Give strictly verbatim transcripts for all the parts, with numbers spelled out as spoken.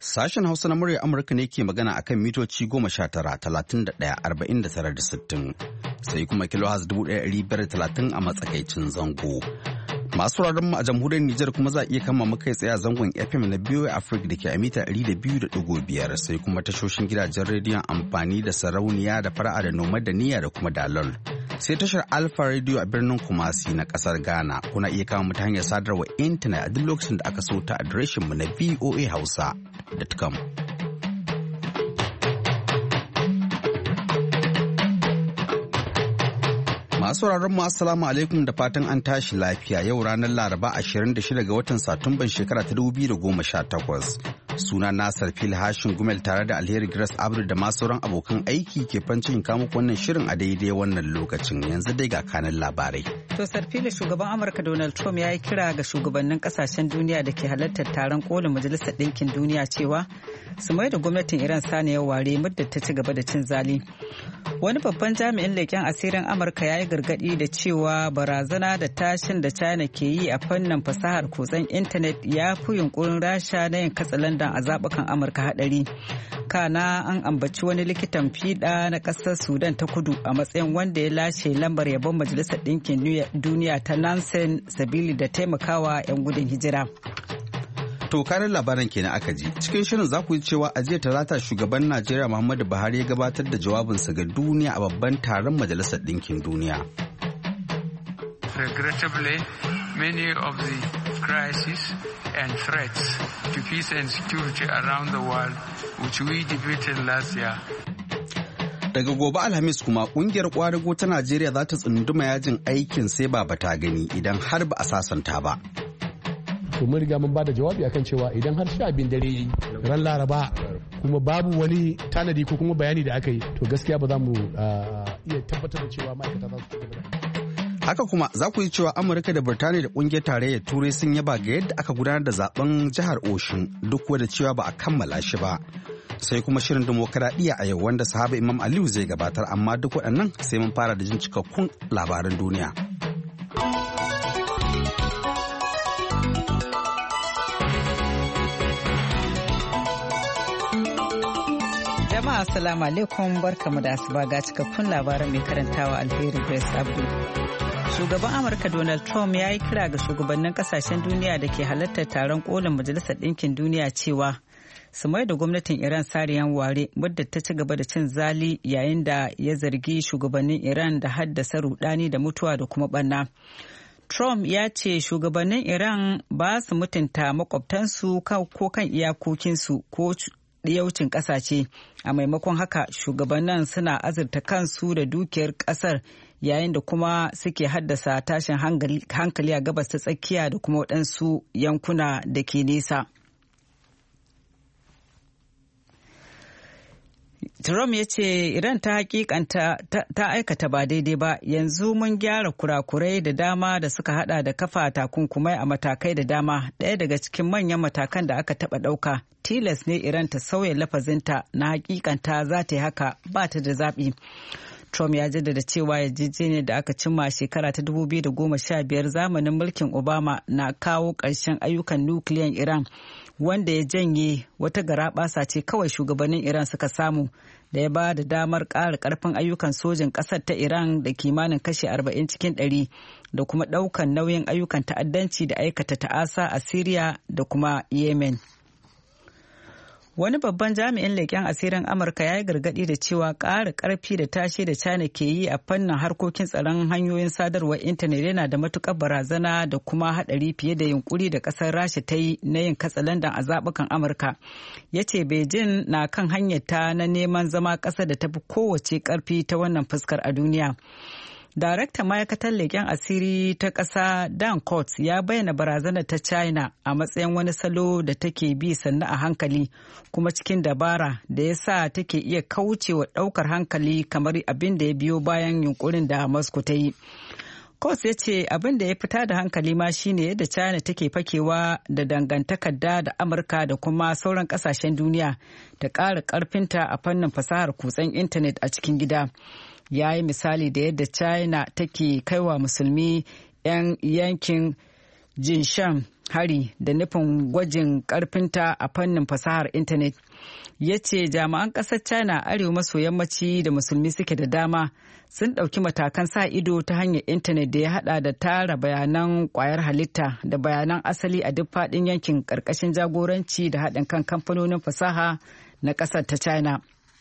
Sashen Hausa na murya Amurka ne ke magana akan mitoci goma sha tara, talatin da ɗaya, arba'in da tara da sittin, sai kuma kilohaz dubu ɗaya ɗari biyar da talatin a matsakaicin zango. Masu sauraron mu a jamhuriyar Nijar kuma za a iya kama mu kai tsaye a zangon F M na B O A Africa da ke a mita ɗari da biyu da ɗigo biyar, sai kuma tashoshin gidajen rediyon amfani da sarauniya da fara'a da noma da niyya da kuma dalol. Sai tashar Alpha Radio a birnin Kumasi na kasar Ghana. Kuna iya kama mu ta hanyar sadarwa intanet a duk lokacin da aka so ta adireshin mu na v o a hausa dot com. Masu sauraron mu assalamu alaikum da fatan an tashi lafiya. Yau ranar Laraba ashirin da shida ga watan Satumban shekara ta dubu biyu da goma sha takwas. Suna Nasar Fil Hashin Gumel tare da Alheri Grace Abdul da masu sauran abokan aiki ke fancin kamu wannan shirin a daidai wannan lokacin. Yanzu dai ga kanan labarai. To Sarfila, shugaban Amurka Donald Trump ya yi kira ga shugabannin kasashen duniya da ke halartar taron kolin Majalisar Ɗinkin Duniya cewa su mai da gwamnatin Iran saniyar ware muddin ta ci gaba da cin zali. Wani babban jami'in leƙen asirin Amurka ya yi gargaɗi da cewa barazana da tashin da China ke yi a fannin fasahar kutsen intanet ya fi yunkurin Rasha na yin katsalandan a zaɓukan Amurka haɗari. Kana an ambaci wani likitan fiɗa na ƙasar Sudan ta kudu a matsayin wanda ya lashe lambar yabon Majalisar Ɗinkin Duniya ta Nansen sabili da taimakawa 'yan gudun hijira. To kanin labaran kenan aka ji. Cikin shirin za ku ji cewa a jiya talata shugaban Najeriya Muhammadu Buhari ya gabatar da jawabinsa ga duniya a babban taron Majalisar Ɗinkin Duniya. Regrettably, many of the crises and threats to peace and security around the world which we debated last year. Daga gobe Alhamis kuma kungiyar kwadago ta Najeriya za ta tsunduma yajin aikin sai ba bata gani idan har ba a sasanta ba. To mun riga mun bada jawabi akan cewa idan har sha abin dare yayi ran Laraba kuma babu wani tanadi ko kuma bayani da aka yi to gaskiya ba za mu iya tabbatar da cewa ma'aikata za su tabbata. Haka kuma za ku yi cewa Amurka da Birtaniya da kungiyar tarayyar Turai sun yaba ga yadda aka gudanar da zaben jihar Oshun duk da cewa ba a kammala shi ba. Sai kuma shirin dimokuraɗiyya a yau wanda sahaba Imam Aliyu zai gabatar, amma duk waɗannan sai mun fara da jin cikakkun labaran duniya. Jama'a assalamu alaikum, barkamu da asuba ga cikakkun labaran mai karantawa Alheri Grace Abdul. Shugaban Amurka Donald Trump ya yi kira ga shugabannin kasashen duniya da ke halartar taron kolin Majalisar Ɗinkin Duniya cewa su mai da gwamnatin Iran sariyan ware wadda ta ci gaba da cin zali yayin da ya zargi shugabannin Iran da haddasa rudani da mutuwa da kuma barna. Trump ya ce shugabannin Iran ba su mutunta makwabtansu ko kan iyakokinsu ko ɗiyaucin ƙasashe. A maimakon haka shugabannin suna azurta kansu da dukiyar ƙasar yayin da kuma suke haddasa tashin hankali a gabas ta tsakiya da kuma waɗansu yankuna da ke nesa. Trump ya ce Iran ta hakikanta ta aikata ba daidai ba, yanzu mun gyara kurakurai da dama da suka hada da kafa takunkumai a matakai da dama. Ɗaya daga cikin manyan matakan da aka taɓa ɗauka, tilas ne Iran ta sauya lafazinta na hakikanta za ta yi haka ba ta da zaɓi. Trump ya jaddada cewa yarjejeniyar da aka cimma shekara ta dubu biyu da goma sha biyar zamanin mulkin Obama na kawo ƙarshen ayyukan nukiliyan Iran, wanda ya janye wata garaɓasa ce kawai shugabannin Iran suka samu da ya ba da damar ƙara ƙarfin ayyukan sojin ƙasar ta Iran da kimanin kashi arba'in cikin ɗari da kuma ɗaukan nauyin ayyukan ta'addanci da aikata ta'asa a Syria da kuma Yemen. Wani babban jami'in leƙen asirin Amurka ya yi gargaɗi da cewa ƙara ƙarfi da tashi da China ke yi a fannin harkokin tsaron hanyoyin sadarwar intanet yana da matuƙar barazana da kuma haɗari fiye da yunƙuri da ƙasar Rasha ta yi na yin katsalandan a zaɓukan Amurka. Ya ce Beijing na kan hanyarta na neman zama ƙasa da tafi kowace ƙarfi ta wannan fuskar a duniya. Daraktan ma'aikatar leƙen asiri ta ƙasa Dan Coats ya bayyana barazanar ta China a matsayin wani salo da take bi sannu a hankali kuma cikin dabara da ya sa take iya kaucewa ɗaukar hankali kamar abin da ya biyo bayan yunkurin da Moscow ta yi. Coats ya ce abin da ya fita da hankali ma shine yadda China take fakewa da dangantakar da da Amurka da kuma sauran ƙasashen duniya da ƙara ƙarfinta a fannin fasahar kutsen intanet a cikin gida. Ya yi misali da yadda China take kaiwa musulmi 'yan yankin Jinshan hari da nufin gwajin karfinta a fannin fasahar intanet. Ya ce jami'an ƙasar China arewa maso yammaci da musulmi suke da dama sun ɗauki matakan sa ido ta hanyar intanet da ya hada da tara bayanan kwayar halitta da bayanan asali a duk faɗin yankin ƙarƙashin jagoranci da haɗin kan kamfanonin fasaha na ƙasar ta China.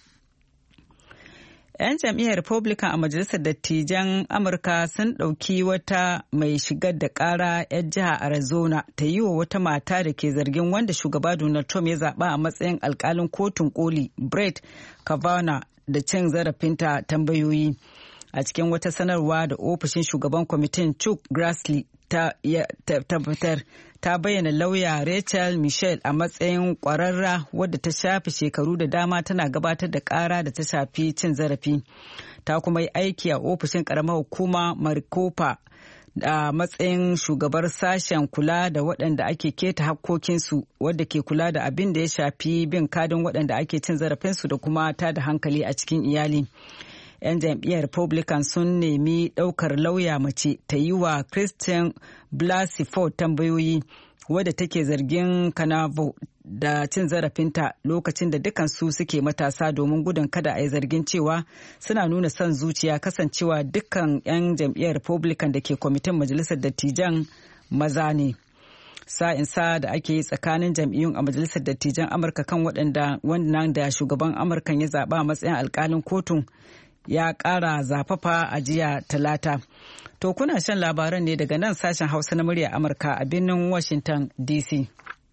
'Yan jam'iyyar Republican a Majalisar Dattijan Amurka sun ɗauki wata mai shigar da ƙara 'yan jihar Arizona ta yi wa wata mata da ke zargin wanda shugaba Donald Trump ya zaɓa a matsayin alƙalin kotun koli Brett Kavanaugh da cin zarafinta tambayoyi. A cikin wata sanarwa da ofishin shugaban kwamitin Chuck Grassley ta tabbatar ta bayyana lauya Rachel Michelle a matsayin kwararra wadda ta shafi shekaru da dama tana gabatar da kara da ta shafi cin zarafi. Ta kuma yi aiki a ofishin karamar hukuma Maricopa a matsayin shugabar sashen kula da waɗanda ake keta hakkokinsu wadda ke kula da abin da ya shafi bin kadin waɗanda ake cin zarafinsu da kuma ta da hankali a cikin iyali. 'Yan jam'iyyar Republican sun nemi ɗaukar lauya mace ta yi wa Christian Blasey Ford tambayoyi wadda take zargin Kavanaugh da cin zarafinta lokacin da dukansu suke matasa domin gudun kada a yi zargin cewa suna nuna son zuciya kasancewa dukkan 'yan jam'iyyar Republican da ke kwamitin Majalisar Dattijan maza ne. Sa'insa da ake yi tsakanin jam'iyyun a Majalisar Dattijan Amurka kan waɗanda wannan da shugaban Amurkan ya zaɓa a matsayin alƙalin kotun ya ƙara zafafa a jiya talata. To kuna shan labaran ne daga nan sashen Hausa na murya Amurka a birnin Washington D C.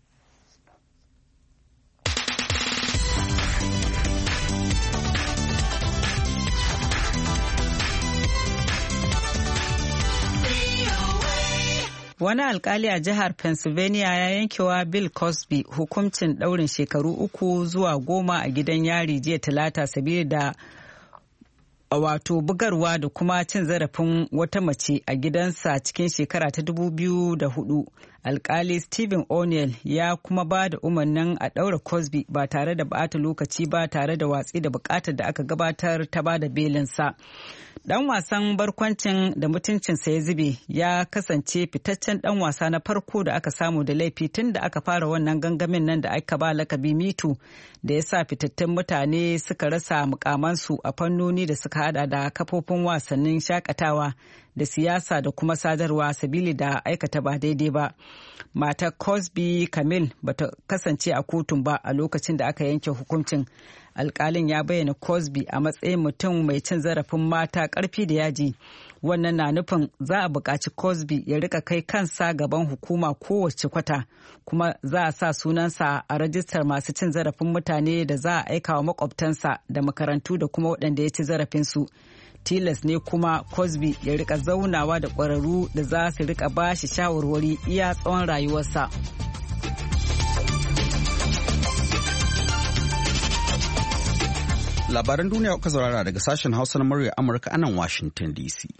Wani alkali a jihar Pennsylvania ya yankewa Bill Cosby hukuncin ɗaurin shekaru uku zuwa goma a gidan yari jiya talata sabili da wato bugarwa da kuma cin zarafin wata mace a gidansa cikin shekara ta dubu biyu da hudu. Alkali Stephen O'Neill ya kuma ba da umarnin a ɗaura Cosby ba tare da bata lokaci ba tare da watsi da bukatar da aka gabatar ta ba da belinsa. Dan wasan barkwancin da mutuncinsa ya zube ya kasance fitaccen dan wasa na farko da aka samu da laifi tun da aka fara wannan gangamin nan da aka ba lakabi mitu da ya sa fitattun mutane suka rasa mukamansu a fannoni da suka hada da kafofin wasannin shakatawa da siyasa da kuma sadarwa sabili da aikata ba daidai ba. Matar Cosby Camille bata kasance a kotun ba a lokacin da aka yanke hukuncin. Alkalin ya bayyana Cosby a matsayin mutum mai cin zarafin mata karfi da yaji. Wannan na nufin za a buƙaci Cosby ya rika kai kansa gaban hukuma kowace kwata, kuma za a sa sunansa a rajistar masu cin zarafin mutane da za a aika wa makwabtansa da makarantu da kuma waɗanda ya ci zarafinsu. Tilas ne kuma Cosby ya rika zaunawa da ƙwararru da za su rika ba shi shawarwari iya tsawon rayuwarsa. Labaran duniya kuka saurara daga sashen Hausa na murya Amurka a nan Washington D C.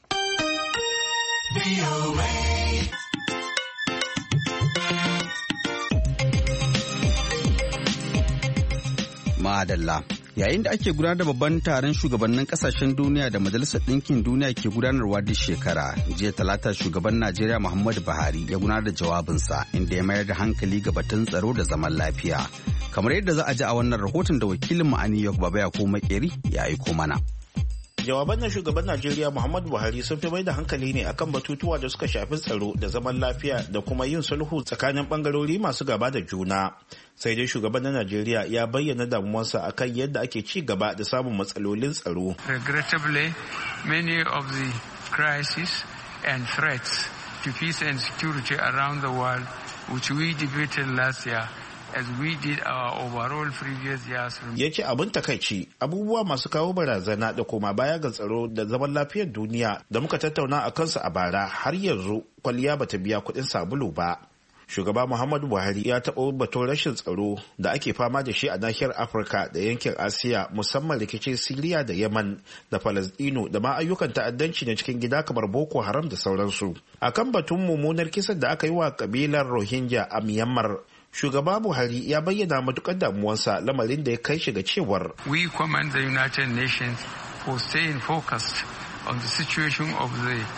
Madalla. Yayin da ake gudanar da babban taron shugabannin kasashen duniya da Majalisar Ɗinkin Duniya ke gudanarwa duk shekara, jiya talata shugaban Najeriya Muhammadu Buhari ya gudanar da jawabinsa inda ya mayar da hankali ga batun tsaro da zaman lafiya. Kamar yadda za a ji a wannan rahoton da wakilin mu a New York Baba Yakubu Makeri ya aiko mana. Jawaban na shugaban Najeriya Muhammadu Buhari sun fi mai da hankali ne akan batutuwa da suka shafi tsaro da zaman lafiya da kuma yin sulhu tsakanin bangarori masu gaba da juna. Sai dai shugaban na Najeriya ya bayyana damuwarsa akan yadda ake ci gaba da samun matsalolin tsaro. Regrettably, many of the crises and threats to peace and security around the world which we debated last year as we did our overall previous years. Ya ce abin takaici abubuwa masu kawo barazana da koma baya ga tsaro da zaman lafiyar duniya da muka tattauna a kansu a bara har yanzu kwalliya bata biya kuɗin sabulu ba. Shugaba Muhammadu Buhari ya taɓa batun rashin tsaro da ake fama da shi a nahiyar Afirka da yankin Asiya, musamman rikicin Siriya da Yaman da Falasɗinu da ma ayyukan ta'addanci na cikin gida kamar Boko Haram da sauransu. Akan batun mummunar kisan da aka yi wa kabilar Rohingya a Myanmar, Shugaba Buhari ya bayyana matukar damuwarsa lamarin da ya kai shi ga cewar We commend the United Nations for staying focused on the situation of the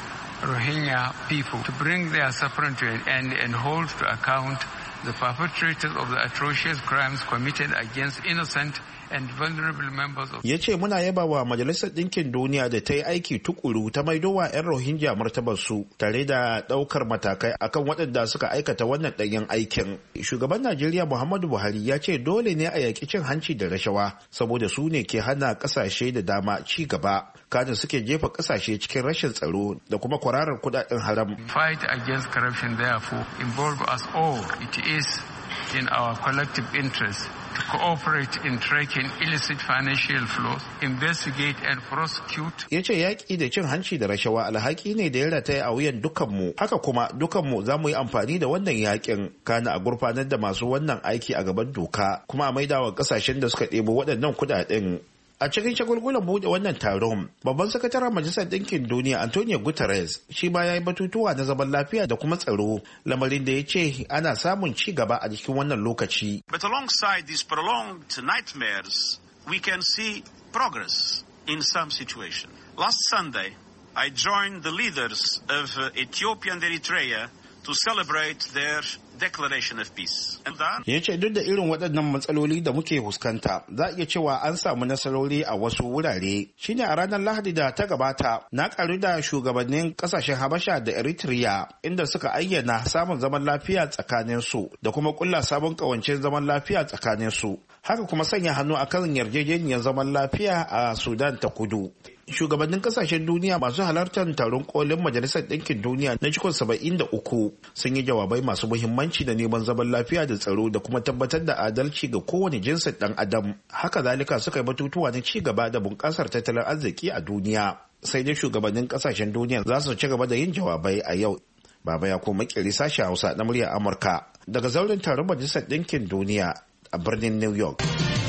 Rohingya people to bring their suffering to an end and hold to account the perpetrators of the atrocious crimes committed against innocent and vulnerable members of. Ya ce muna yaba wa Majalisar Ɗinkin Duniya da ta yi aiki tukuru ta maidowa 'yan Rohingya martabarsu tare da ɗaukar matakai akan waɗanda suka aikata wannan ɗanyen aikin. Shugaban Najeriya Muhammadu Buhari ya ce dole ne a yaƙi cin hanci da rashawa saboda su ne ke hana ƙasashe da dama ci gaba. Kada suke jefa ƙasashe cikin rashin tsaro da kuma kwararar kuɗaɗen haram. Fight against corruption therefore involve us all. It is in our collective interest to cooperate in tracking illicit financial flows, investigate and prosecute. Ya ce yaƙi da cin hanci da rashawa alhaki ne da ya rataya a wuyan dukanmu. Haka kuma dukanmu za mu yi amfani da wannan yaƙin kana a gurfanar da masu wannan aiki a gaban doka kuma a maidawa ƙasashen da suka ɗebo waɗannan kuɗaɗen. A cikin shagulgulan buɗe wannan taron, babban sakataren Majalisar Ɗinkin Duniya Antonio Guterres shi ma ya yi batutuwa na zaman lafiya da kuma tsaro, lamarin da ya ce ana samun ci gaba a cikin wannan lokaci. But alongside these prolonged nightmares, we can see progress in some situations. Last Sunday, I joined the leaders of uh, Ethiopia and Eritrea to celebrate their declaration of peace. Ya ce duk da irin waɗannan matsaloli da muke fuskanta, za a iya cewa an samu nasarori a wasu wurare. Shine a ranar Lahadi da ta gabata, na ƙaru da shugabannin ƙasashen Habasha da Eritrea, inda suka ayyana samun zaman lafiya tsakanin su da kuma ƙulla sabon ƙawancen zaman lafiya tsakanin su. Haka kuma sanya hannu akan yarjejeniyar zaman lafiya a Sudan ta Kudu. Shugabannin kasashen duniya masu halartar taron kolin Majalisar Ɗinkin Duniya na cikon saba'in da uku sun yi jawabai masu muhimmanci da neman zaman lafiya da tsaro da kuma tabbatar da adalci ga kowane jinsin ɗan adam. Haka zalika suka yi batutuwa na ci gaba da bunƙasar tattalin arziki a duniya. Sai dai shugabannin kasashen duniya za su ci gaba da yin jawabai a yau. Baba ya koma kiri sashen Hausa na muryar Amurka daga zauren taron Majalisar Ɗinkin Duniya a birnin New York.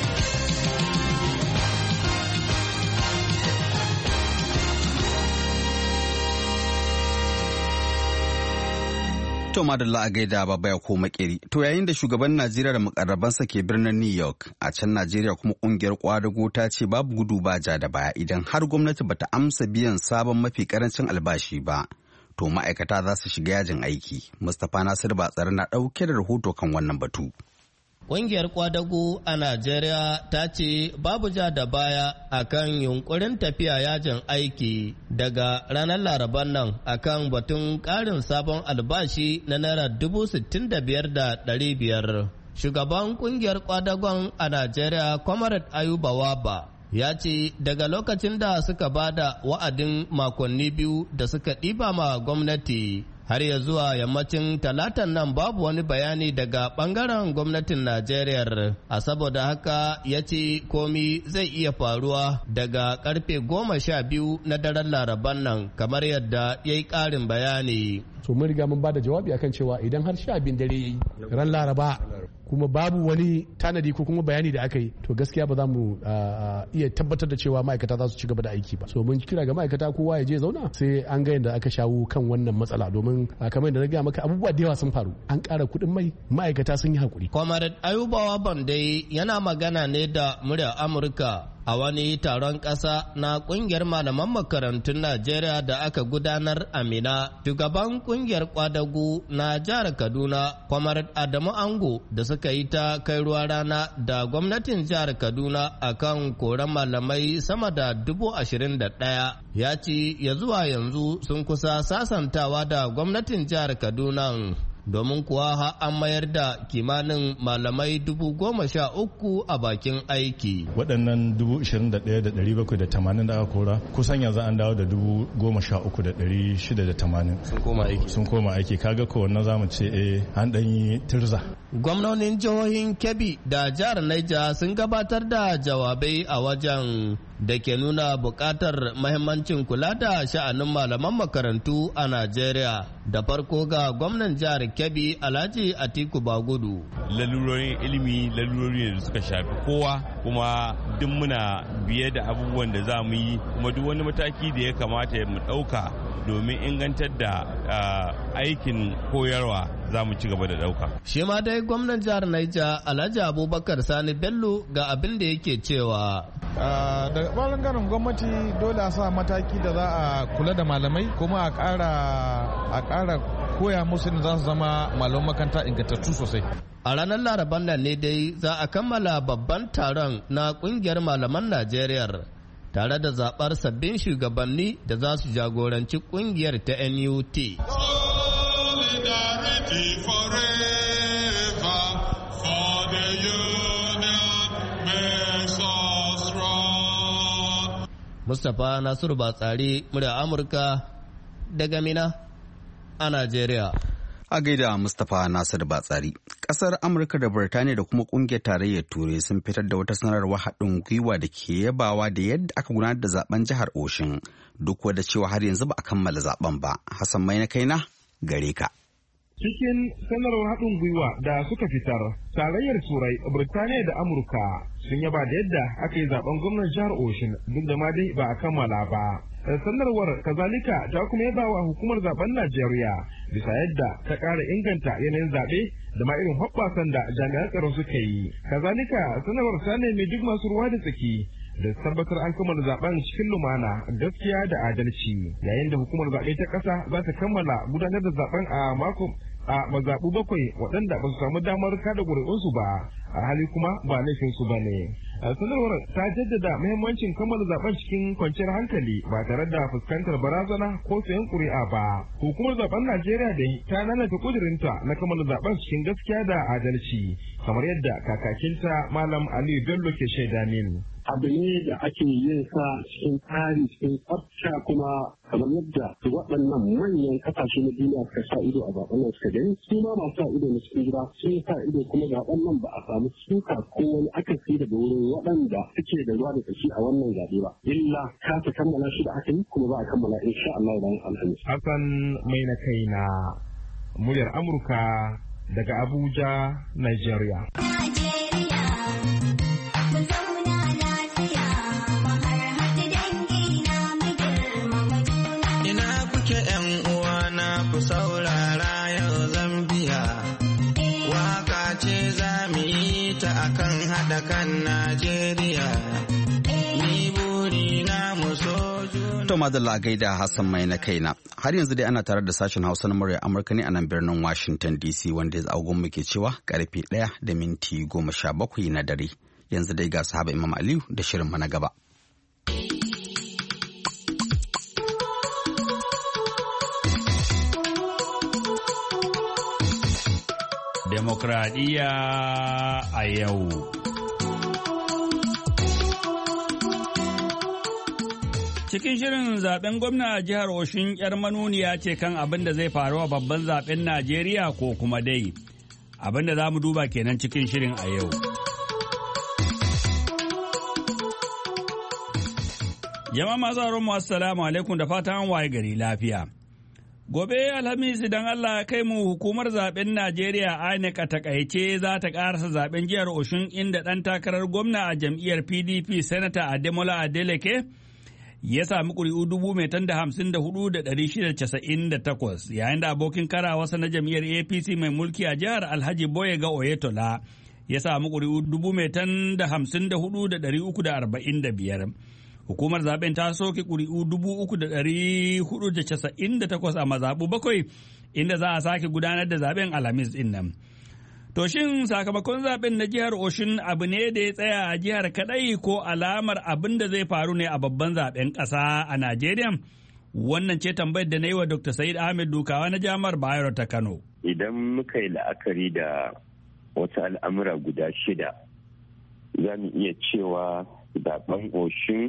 To madalla a gaida baba ya koma kiri. To yayin da shugaban Najeriya da mukarrabansa ke birnin New York, a can Najeriya kuma kungiyar kwadago ta ce babu gudu ba ja da baya idan har gwamnati bata amsa biyan sabon mafi karancin albashi ba. To ma'aikata za su shiga yajin aiki. Mustapha Nasir Batsari na ɗauke da rahoto kan wannan batu. Ƙungiyar kwadago a Najeriya ta ce babu ja da baya akan yunkurin tafiya yajin aiki daga ranar Laraban nan akan batun ƙarin sabon albashi na naira dubu sittin da biyar da ɗari biyar. Shugaban ƙungiyar kwadagon a Najeriya, Comrade Ayuba Waba, ya ce daga lokacin da suka bada wa'adin makonni biyu da suka ɗiba ma gwamnati har ya zuwa yammacin talatan nan babu wani bayani daga bangaren gwamnatin Najeriya, a saboda haka ya ce komi zai iya faruwa daga karfe goma sha biyu na daren Laraban nan kamar yadda ya yi ƙarin bayani. So mun riga mun bada jawabi akan cewa idan har sha biyun dare yayi ran Laraba kuma babu wani tanadi ko kuma bayani da aka yi, to gaskiya ba za mu iya tabbatar da cewa ma'aikata za su ci gaba da aiki ba. So mun kira ga ma'aikata kowa ya je zauna sai an ga yadda aka shawo kan wannan matsala, domin kamar yadda na gaya maka abubuwa da yawa sun faru, an ƙara kuɗin mai, ma'aikata sun yi hakuri. Comrade Ayuba Bandai yana magana ne da muryar Amurka a wani taron ƙasa na ƙungiyar malaman makarantun Najeriya da aka gudanar a Mina. Shugaban ƙungiyar kwadago na jihar Kaduna, Comrade Adamu Ango, da suka yi ta kai ruwa rana da gwamnatin jihar Kaduna akan koran malamai sama da dubu ashirin da ɗaya, ya ce ya zuwa yanzu sun kusa sasantawa da gwamnatin jihar Kaduna. Domin kuwa ha an mayar da kimanin malamai dubu goma sha uku a bakin aiki. Waɗannan dubu ishirin da ɗaya da ɗari bakwai da tamanin da aka kora kusan yanzu an dawo da dubu goma sha uku da ɗari shida da tamanin. Sun koma aiki. Sun koma aiki kaga ko wannan zamu ce eh an ɗan yi tirza. Gwamnonin jihohin Kebbi da jihar Niger sun gabatar da jawabai a wajen da ke nuna buƙatar mahimmancin kula da sha'anin malaman makarantu a Najeriya. Da farko ga gwamnan jihar Kebbi Alhaji Atiku Bagudu. Lalurorin ilimi lalurori da suka shafi kowa, kuma duk muna biye da abubuwan da za mu yi, kuma duk wani mataki da ya kamata mu ɗauka domin ingantar da aikin koyarwa za mu ci gaba da ɗauka. Shi ma dai gwamnan jihar Niger Alhaji Abubakar Sani Bello ga abin da yake cewa. daga ɓangaren gwamnati dole a sa mataki da za a kula da malamai kuma a ƙara koya musu da za su zama malaman makaranta ingantattu sosai. A ranar Laraban nan ne dai za a kammala babban taron na ƙungiyar malaman Najeriya tare da zaɓar sabbin shugabanni da za su jagoranci ƙungiyar ta N U T. Mustapha Nasiru Batsari, murya Amurka daga Mina a Najeriya. A gaida Mustapha Nasiru Batsari. Kasar Amurka da Birtaniya da kuma kungiyar tarayyar Turai sun fitar da wata sanarwar haɗin gwiwa da ke yabawa da yadda aka gudanar da zaben jihar Oshin, duk wadda cewa har yanzu ba a kammala zaben ba. Hassan mai na kaina gare ka. Cikin sanarwar haɗin gwiwa da suka fitar, tarayyar Turai, Birtaniya da Amurka sun yaba da yadda aka yi zaben gwamnan jihar Oshin duk da ma dai ba a kammala ba. Sanarwar kazalika ta kuma yaba wa hukumar zaben Najeriya bisa yadda ta ƙara inganta yanayin zaɓe da ma irin hoɓɓasan da jami'an tsaro suka yi. Kazalika sanarwar ta nemi duk masu ruwa da tsaki da tabbatar an kammala zaben cikin lumana, gaskiya da adalci, yayin da hukumar zaɓe ta ƙasa za ta kammala gudanar da zaben a mako a mazaɓu bakwai waɗanda ba su samu damar kada ƙuri'unsu ba, a hali kuma ba laifinsu ba ne. Sanarwar ta jaddada muhimmancin kammala zaben cikin kwanciyar hankali ba tare da fuskantar barazana ko sayan ƙuri'a ba. Hukumar zaben Najeriya dai ta nanata ƙudurinta na kammala zaben cikin gaskiya da adalci, kamar yadda kakakinta Malam Aliyu Bello ke shaida min. Abu ne da ake yin sa cikin tsari cikin tsafta kuma kamar yadda waɗannan manyan kasashe na duniya suka sa ido a zaben nan suka gani, su ma masu sa ido na cikin gida sun sa ido kuma zaben nan ba a samu suka ko wani akasi daga wurin waɗanda suke da ruwa da tsaki a wannan zaɓe ba, illa kasa kammala shi da aka yi kuma za a kammala insha Allah bayan alhamis. Hassan mai na kai na muryar Amurka daga Abuja, Nigeria. Ku saurara yau Zambiya, waka ce za mu yi ta akan haɗa kan Najeriya. Ni buri na mu so To madalla gaida Hassan mai na kaina. Har yanzu dai ana tare da sashen Hausa na murya Amurka ne a nan birnin Washington D C, wanda ya agon muke cewa karfe ɗaya da minti goma sha bakwai na dare. Yanzu dai ga sahaba Imam Aliyu da shirin na gaba. Demokradiyya a yau. Cikin shirin zaben gwamna a jihar Oshin yar manuniya ce kan abin da zai faru a babban zaben Najeriya ko kuma dai. Abin da za mu duba kenan cikin shirin a yau. Jama'a masu haramu assalamu alaikum da fatan waye gari lafiya. Gobe Alhamis idan Allah kai mu hukumar zaben Najeriya I N E C a takaice za ta karasa zaben jihar Oshun inda ɗan takarar gwamna a jam'iyyar P D P Sanata Ademola Adeleke ya sami ƙuri'u dubu mai tan da hamsin da hudu da ɗari shida casa'in da takwas yayin da abokin karawarsa na jam'iyyar A P C mai mulki a jihar Alhaji Boyega Oyetola ya sami ƙuri'u dubu mai tan da hamsin da hudu da ɗari uku da arba'in da biyar. Hukumar zaben ta soke ƙuri'u dubu uku da ɗari hudu da casa'in da takwas a mazaɓu bakwai inda za a sake gudanar da zaben Alhamis ɗin nan. To shin sakamakon zaben na jihar Oshin abu ne da ya tsaya a jihar kaɗai ko alamar abin da zai faru ne a babban zaben ƙasa a Najeriya? Wannan ce tambayar da na yi wa Doctor Said Ahmed Dukawa na Jami'ar Bayero ta Kano. Idan muka yi la'akari da wasu al'amura guda shida, za mu iya cewa zaben Oshin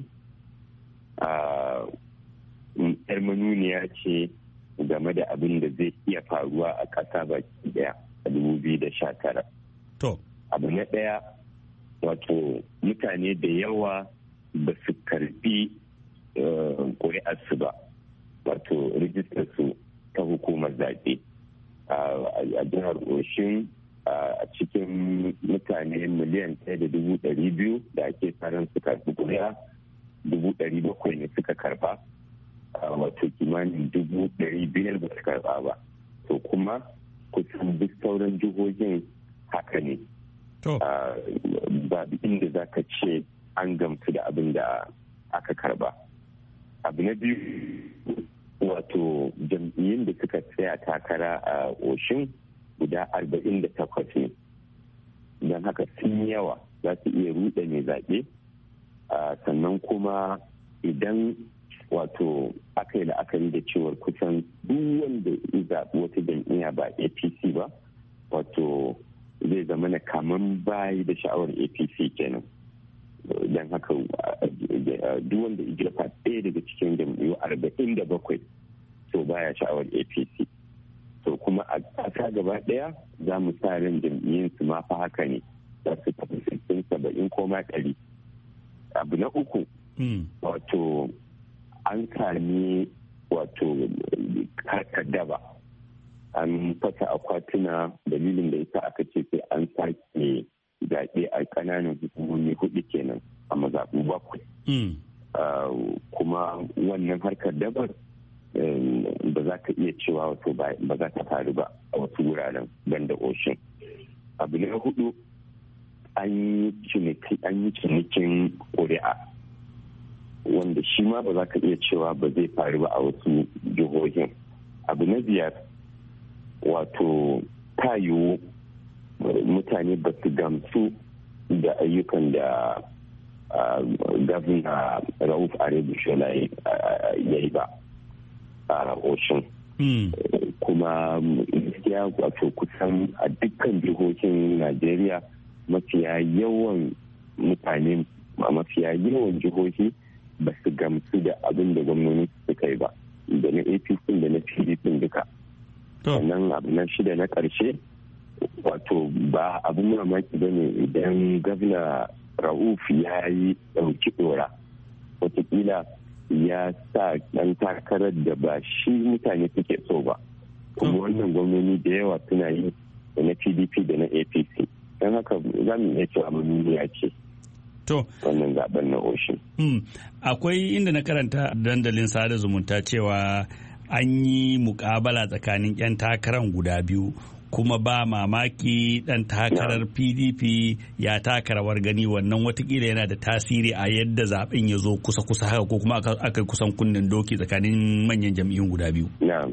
a yar manuniya ce game da abin da zai iya faruwa a ƙasa baki daya a dubu biyu da sha tara. To. Abu na ɗaya, wato mutane da yawa ba su karbi ƙuri'arsu ba, wato rijistar su ta hukumar zaɓe a jihar Oshin. A cikin mutane miliyan ɗaya da dubu ɗari biyu da ake tsarin su karɓi ƙuri'a, dubu ɗari bakwai ne suka karɓa, wato kimanin dubu ɗari biyar ba su karɓa ba. To kuma kusan duk sauran jihohin haka ne. Ba inda za ka ce an gamsu da abin da aka karba. Abu na biyu, wato jam'iyyun da suka tsaya takara a Oshin guda arba'in da takwas ne, don haka sun yawa za su iya ruɗe mai zaɓe. Sannan kuma idan wato aka yi la'akari da cewar kusan duk wanda ya zaɓi wata jam'iyya ba A P C ba, wato zai zama na kaman bayi da sha'awar A P C kenan. Don haka duk wanda ya jefa ɗaya daga cikin jam'iyyu arba'in da bakwai to baya sha'awar A P C. To kuma a ƙasa gaba ɗaya za mu sa ran jam'iyyun su ma fa haka ne, za su tafi sittin saba'in ko ma ɗari. Abu na uku, wato an sami wato harkar daba, an fasa akwatuna, dalilin da yasa aka ce sai an sake zaɓe a ƙananan hukumomi hudu kenan a mazaɓu bakwai. Kuma wannan harkar dabar ba za ka iya cewa wato ba za ta faru ba a wasu wuraren banda Oshin. Abu na hudu, an yi cinikin ƙuri'a wanda shi ma ba za ka iya cewa ba zai faru ba a wasu jihohin. Abu na biyar, wato ta yiwu mutane ba su gamsu da ayyukan da Gavina Rauf Aregbesola ya yi ba a Oshin. Kuma gaskiya wato kusan a dukkan jihohin Najeriya mafiya yawan mutane a mafiya yawan jihohi ba su gamsu da abin da gwamnati suka yi ba, da na A P C da na P D P duka. Sannan abu na shida na ƙarshe, wato ba abin mamaki ba ne idan Gavina Rauf ya yi ɗauki ɗora, wataƙila ya sa ɗan takarar da ba shi mutane suke so ba. Kuma wannan gwamnoni da yawa suna yi da na P D P da na A P C. Don haka za mu iya cewa manuniya ce. To, wannan zaben na Oshin. Akwai inda na karanta dandalin sada zumunta cewa an yi mukabala tsakanin 'yan takarar guda biyu, kuma ba mamaki ɗan takarar P D P ya taka rawar gani, wannan watakila yana da tasiri a yadda zaben ya zo kusa-kusa haka, ko kuma aka yi kusan kunnen doki tsakanin manyan jam'iyyun guda biyu.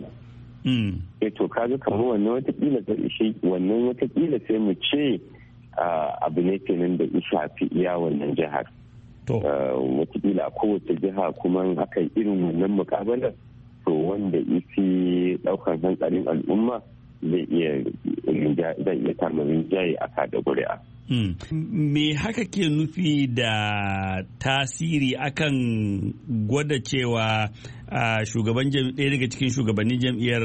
E to kaga kamar wannan watakila shi wannan watakila sai mu ce abu ne kenan da shafi iya wannan jihar. Watakila a kowace jiha kuma aka yi irin wannan mukabalar, to wanda isi daukan hankalin al'umma zai iya zai iya samun rinjaye a kada ƙuri'a. Me haka ke nufi da tasiri akan gwada cewa shugaban ɗaya daga cikin shugabannin jam'iyyar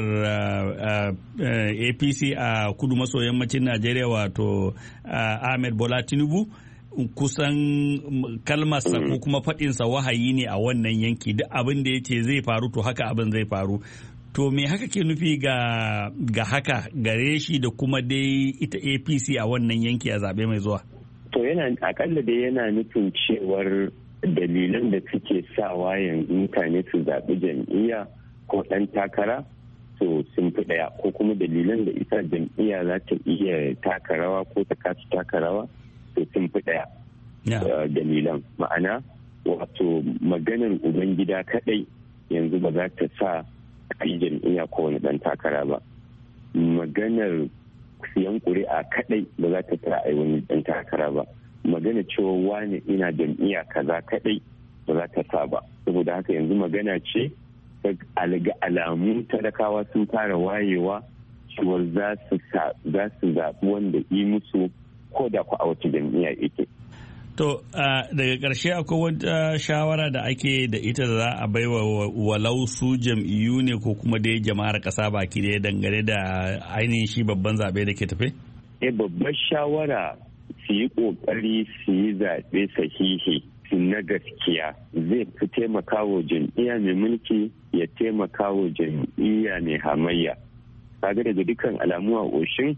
A P C a kudu maso yammacin Najeriya, wato Ahmed Bola Tinubu, kusan kalmarsa ko kuma faɗinsa wahayi ne a wannan yanki, duk abin da ya ce zai faru to haka abin zai faru. To me haka ke nufi ga, ga haka gare shi da kuma dai ita A P C a wannan yanki a zaɓe mai zuwa? To yana akalla dai yana nufin cewar dalilan da suke sawa yanzu mutane su zaɓi jam'iyya ko ɗan takara to sun fi ɗaya, ko kuma dalilan da ita jam'iyya za ta iya taka rawa ko ta kasu taka rawa to sun fi ɗaya. Dalilan ma'ana wato maganar ubangida kaɗai yanzu ba za ta sa a yi jam'iyya ko wani ɗan takara ba. Maganar siyan ƙuri'a kaɗai ba za ta sa a yi wani ɗan takara ba. Magana cewa wani ina jam'iyya kaza kaɗai ba za ta sa ba. Saboda haka yanzu magana ce ga alamu talakawa sun fara wayewa cewa za su zaɓi wanda yi musu ko da ku a wace jam'iyya yake. To daga ƙarshe akwai wata shawara da ake da ita da za a baiwa walau su jam'iyyu ne ko kuma dai jama'ar ƙasa baki da dangane da ainihin shi babban zaɓe da ke tafe? Eh, babbar shawara su yi ƙoƙari su yi zaɓe sahihi na gaskiya, zai fi taimaka wa jam'iyya mai mulki ya taimaka wa jam'iyya mai hamayya. Kaga daga dukkan alamu a Oshin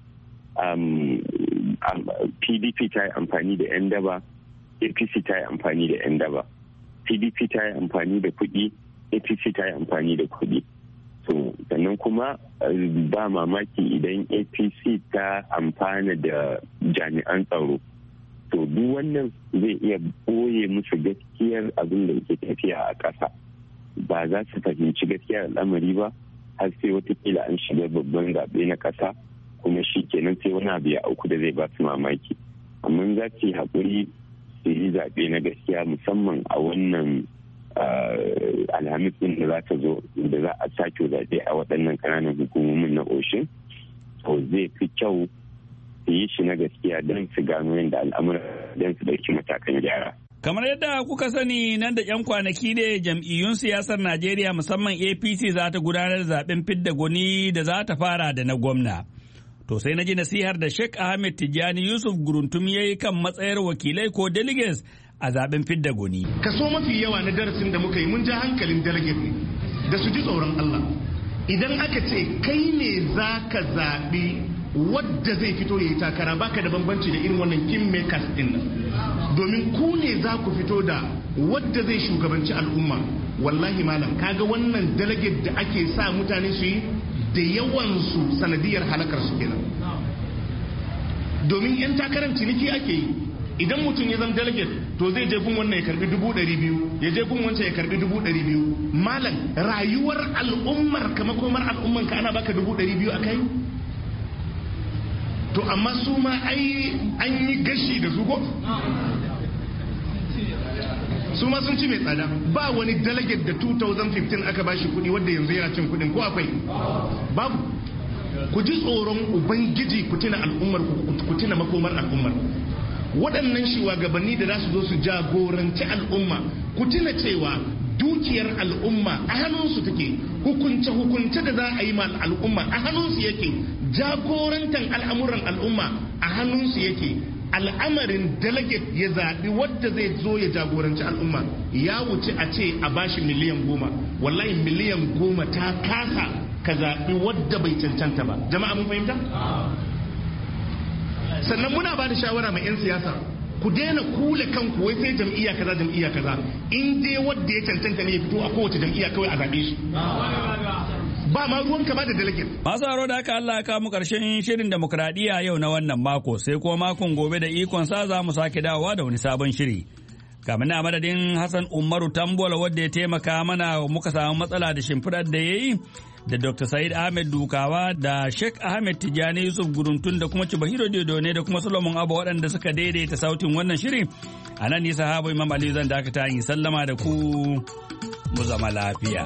P D P ta yi amfani da 'yan daba, A P C ta yi amfani da 'yan daba, P D P ta yi amfani da kuɗi, A P C ta yi amfani da kuɗi. So sannan kuma ba mamaki idan A P C ta amfana da jami'an tsaro, to duk wannan zai iya ɓoye musu gaskiyar abin da yake tafiya a ƙasa. Ba za su fahimci gaskiyar al'amari ba har sai watakila an shiga babban zaɓe na ƙasa, kuma shi kenan sai wani abu ya auku da zai ba su mamaki. Amma za su yi haƙuri su yi zaɓe na gaskiya, musamman a wannan alhamis ɗin da za ta zo da za a sake zaɓe a waɗannan ƙananan hukumomin na Oshin. To zai fi kyau su yi shi na gaskiya don su gano yadda al'amura don su ɗauki matakan gyara. Kamar yadda kuka sani, nan da 'yan kwanaki ne jam'iyyun siyasar Najeriya musamman A P C za ta gudanar zaben fidda gwani da za ta fara da na gwamna. To sai na ji nasihar da Sheikh Ahmed Tijjani Yusuf Guruntum ya yi kan matsayar wakilai ko delegates a zaben fidda gwani. Kaso mafi yawa na darasin da muka yi mun ja hankalin delegate ne da su ji tsoron Allah. Idan aka ce kai ne za ka zaɓi wadda zai fito ya yi takara, baka da bambanci da irin wannan kingmakers din nan, domin ku ne za ku fito da wadda zai shugabanci al'umma. Wallahi malam, kaga wannan delegate da ake sa mutane su yi da yawansu sanadiyar halakar su kenan, domin yan takarar ciniki ake yi. Idan mutum ya zama delegate to zai je gun wannan ya karbi dubu ɗari biyu, ya je gun wancan ya karbi dubu ɗari biyu. Malam, rayuwar al'ummar ka, makomar al'umman ka, ana baka dubu ɗari biyu a kai? To amma su ma ai an yi gashi da su ko? Su ma sun ci mai tsada. Ba wani delegate da two thousand fifteen aka bashi kuɗi wadda yanzu yana cin kuɗin, ko akwai? Babu. Ku ji tsoron Ubangiji, ku tuna al'ummar ku tuna makomar al'ummar. Waɗannan shugabanni da za su zo su jagoranci al'umma, ku tuna cewa dukiyar al'umma a hannunsu take, hukunce-hukunce da za a yi ma al'umma a hannunsu yake, jagorantar al'amuran al'umma a hannunsu yake. Al'amarin delegate ya zaɓi wadda zai zo ya jagoranci al'umma ya wuce a ce a bashi miliyan goma. Wallahi miliyan goma ta kasa ka zaɓi wadda bai cancanta ba. Jama'a mun fahimta? Sannan muna ba da shawara mai 'yan siyasa, ku daina kula kanku wai sai jam'iyya kaza jam'iyya kaza. In dai wadda ya cancanta ne ya fito a kowace jam'iyya kawai a zaɓe shi. Ba ma ruwan kama da delegate. Masu haro da haka Allah ya kamu karshen shirin demokradiyya yau na wannan mako, sai kuma makon gobe da ikon sa za mu sake dawowa da wani sabon shiri. Kamar na madadin Hassan Umaru Tambola wadda ya taimaka mana muka samu matsala da shimfiɗar da ya yi, da Doctor Said Ahmed Dukawa, da Sheikh Ahmed Tijjani Yusuf Guruntun, da kuma Cibahiro Dodone, da kuma Solomon Abba waɗanda suka daidaita sautin wannan shirin. A nan ni sahaba Imam Ali zan dakata yin sallama da ku, mu zama lafiya.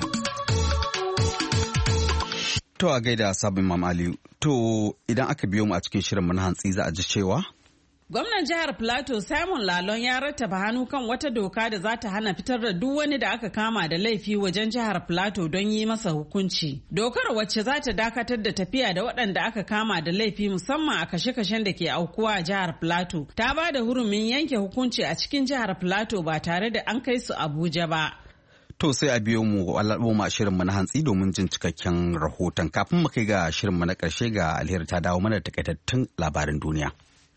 To a gaida sabon Imam Aliyu. To idan aka biyo mu a cikin shirin na hantsi za a ji cewa gwamnan jihar Plateau Simon Lalon ya rattaba hannu kan wata doka da za ta hana fitar da duk wani da aka kama da laifi wajen jihar Plateau don yi masa hukunci. Dokar wacce za ta dakatar da tafiya da waɗanda aka kama da laifi musamman a kashe-kashen da ke aukuwa a jihar Plateau ta ba da hurumin yanke hukunci a cikin jihar Plateau ba tare da an kai su Abuja ba. To sai a biyo mu alaɓo ma shirinmu na hantsi domin jin cikakken rahoton. Kafin mu kai ga shirinmu na ƙarshe, ga Alheri ta dawo mana da takaitattun labarin duniya.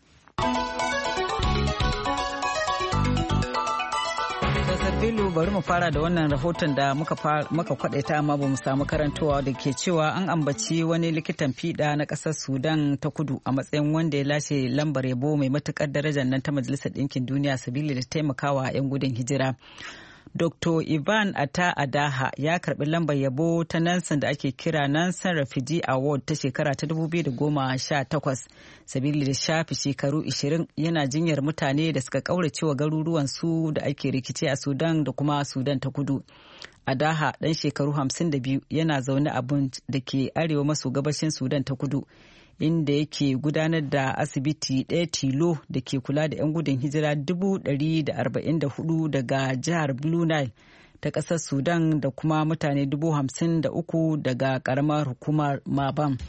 Bello, bari mu fara da wannan rahoton da muka muka kwadaita amma ba mu samu karantowa da ke cewa an ambaci wani likitan fiɗa na ƙasar Sudan ta kudu a matsayin wanda ya lashe lambar yabo mai matukar darajar nan ta Majalisar Ɗinkin Duniya sabili da taimakawa 'yan gudun hijira. Doctor Ivan Ata Adaha ya karbi lambar yabo ta Nansen da ake kira Nansen Refugee Award ta shekara ta dubu biyu da goma sha takwas sabili da shafi shekaru ishirin yana jinyar mutane da suka kaurace wa garuruwan su da ake rikici a Sudan da kuma Sudan ta kudu. Adaha dan shekaru hamsin da biyu yana zaune a Bund da ke arewa maso gabashin Sudan ta kudu, inda yake gudanar da asibiti ɗaya tilo da ke kula da 'yan gudun hijira dubu ɗari da arba'in da hudu daga jihar Blue Nile ta ƙasar Sudan da kuma mutane dubu hamsin da uku daga ƙaramar hukumar Mabam.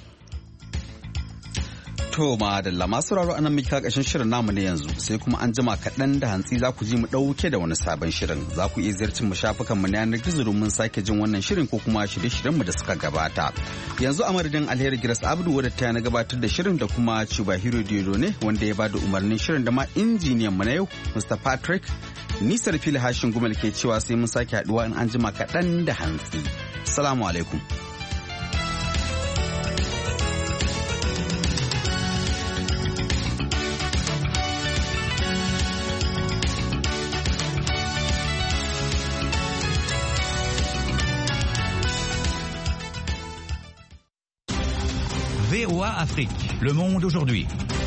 To madalla masu raro anan muke kakashin shirin namu ne yanzu, sai kuma an jima kaɗan da hantsi za ku ji mu ɗauke da wani sabon shirin. Za ku iya ziyarci mu shafukan mu na yanar gizo domin sake jin wannan shirin ko kuma shirye-shiryen mu da suka gabata. Yanzu a madadin Alheri Giras Abdu wadda ta na gabatar da shirin da kuma Chubahiro Diodo ne wanda ya bada umarnin shirin da ma injiniyan mu na yau Mister Patrick. Nisar fili hashin gumal ke cewa sai mun sake haɗuwa in an jima kaɗan da hantsi. Salamu alaikum. V O A Afrique, Le Monde aujourd'hui.